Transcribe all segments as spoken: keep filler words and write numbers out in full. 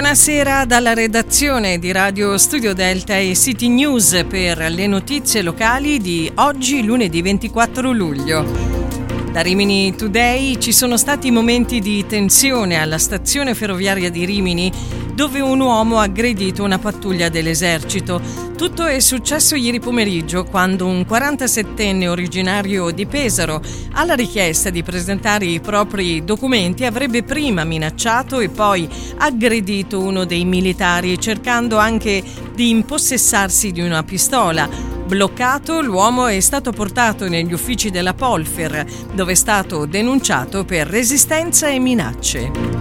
Buonasera dalla redazione di Radio Studio Delta e City News per le notizie locali di oggi, lunedì ventiquattro luglio. Da Rimini Today ci sono stati momenti di tensione alla stazione ferroviaria di Rimini, dove un uomo ha aggredito una pattuglia dell'esercito. Tutto è successo ieri pomeriggio, quando un quarantasettenne originario di Pesaro, alla richiesta di presentare i propri documenti, avrebbe prima minacciato e poi aggredito uno dei militari, cercando anche di impossessarsi di una pistola. Bloccato, l'uomo è stato portato negli uffici della Polfer, dove è stato denunciato per resistenza e minacce.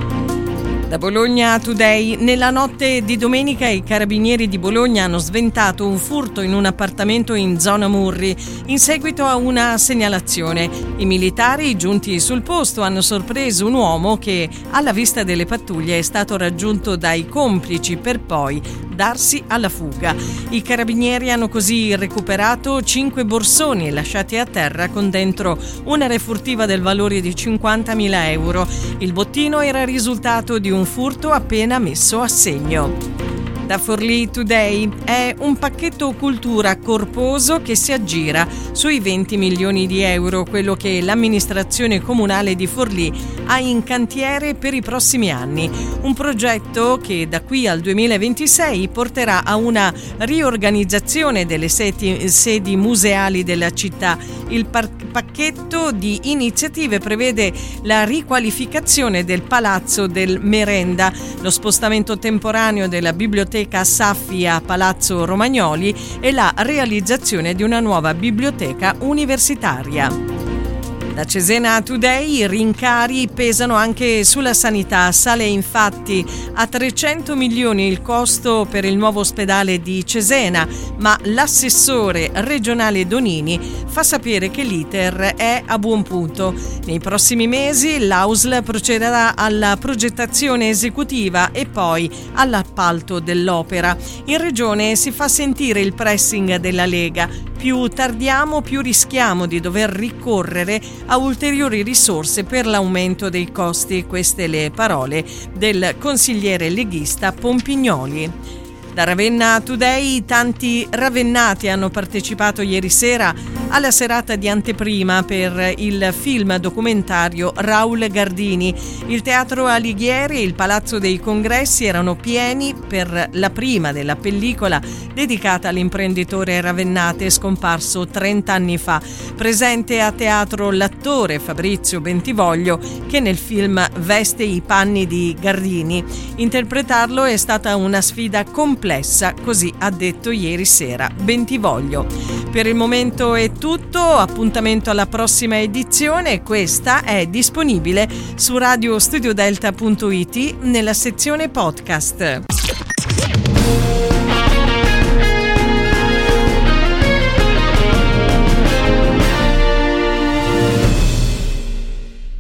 Da Bologna Today, nella notte di domenica i carabinieri di Bologna hanno sventato un furto in un appartamento in zona Murri in seguito a una segnalazione. I militari giunti sul posto hanno sorpreso un uomo che, alla vista delle pattuglie, è stato raggiunto dai complici per poi darsi alla fuga. I carabinieri hanno così recuperato cinque borsoni lasciati a terra con dentro una refurtiva del valore di cinquantamila euro. Il bottino era risultato di un furto appena messo a segno. Da Forlì Today è un pacchetto cultura corposo che si aggira sui venti milioni di euro, quello che l'amministrazione comunale di Forlì ha in cantiere per i prossimi anni. Un progetto che da qui al duemilaventisei porterà a una riorganizzazione delle sedi, sedi museali della città. Il par- pacchetto di iniziative prevede la riqualificazione del Palazzo del Merenda, lo spostamento temporaneo della biblioteca Saffi a Palazzo Romagnoli e la realizzazione di una nuova biblioteca universitaria. Da Cesena Today i rincari pesano anche sulla sanità. Sale infatti a trecento milioni il costo per il nuovo ospedale di Cesena, ma l'assessore regionale Donini fa sapere che l'iter è a buon punto. Nei prossimi mesi l'A U S L procederà alla progettazione esecutiva e poi all'appalto dell'opera. In regione si fa sentire il pressing della Lega. Più tardiamo, più rischiamo di dover ricorrere a ulteriori risorse per l'aumento dei costi. Queste le parole del consigliere leghista Pompignoli. Da Ravenna Today tanti ravennati hanno partecipato ieri sera alla serata di anteprima per il film documentario Raul Gardini. Il Teatro Alighieri e il Palazzo dei Congressi erano pieni per la prima della pellicola dedicata all'imprenditore ravennate scomparso trenta anni fa. Presente a teatro l'attore Fabrizio Bentivoglio, che nel film veste i panni di Gardini. Interpretarlo è stata una sfida complessa, così ha detto ieri sera Bentivoglio. Per il momento è tutto, appuntamento alla prossima edizione. Questa è disponibile su radio studio delta punto it nella sezione podcast.